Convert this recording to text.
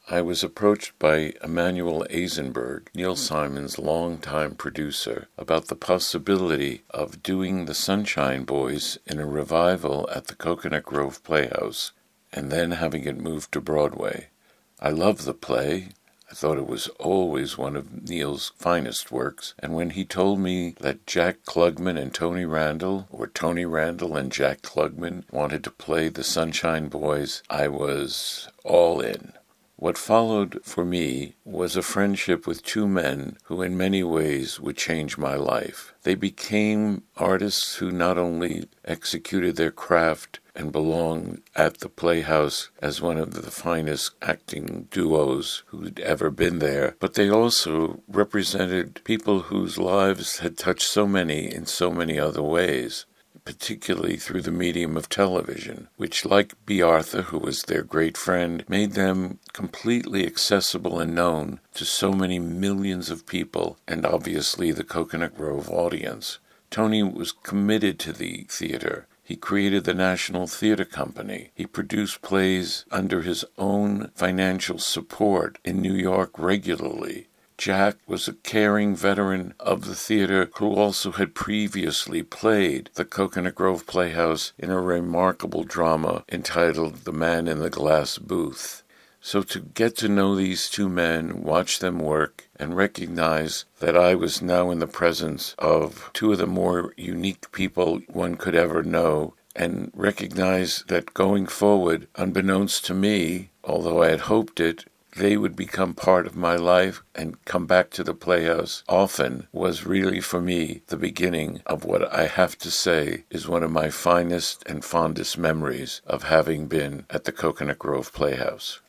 I was approached by Emmanuel Eisenberg, Neil Simon's longtime producer, about the possibility of doing The Sunshine Boys in a revival at the Coconut Grove Playhouse, and then having it moved to Broadway. I loved the play. I thought it was always one of Neil's finest works, and when he told me that Jack Klugman and Tony Randall, or Tony Randall and Jack Klugman, wanted to play The Sunshine Boys, I was all in. What followed for me was a friendship with two men who in many ways would change my life. They became artists who not only executed their craft and belonged at the Playhouse as one of the finest acting duos who'd ever been there, but they also represented people whose lives had touched so many in so many other ways, particularly through the medium of television, which, like B. Arthur, who was their great friend, made them completely accessible and known to so many millions of people, and obviously the Coconut Grove audience. Tony was committed to the theater. He created the National Theater Company. He produced plays under his own financial support in New York regularly. Jack was a caring veteran of the theater who also had previously played the Coconut Grove Playhouse in a remarkable drama entitled The Man in the Glass Booth. So to get to know these two men, watch them work, and recognize that I was now in the presence of two of the more unique people one could ever know, and recognize that going forward, unbeknownst to me, although I had hoped it, they would become part of my life and come back to the Playhouse often, was really for me the beginning of what I have to say is one of my finest and fondest memories of having been at the Coconut Grove Playhouse.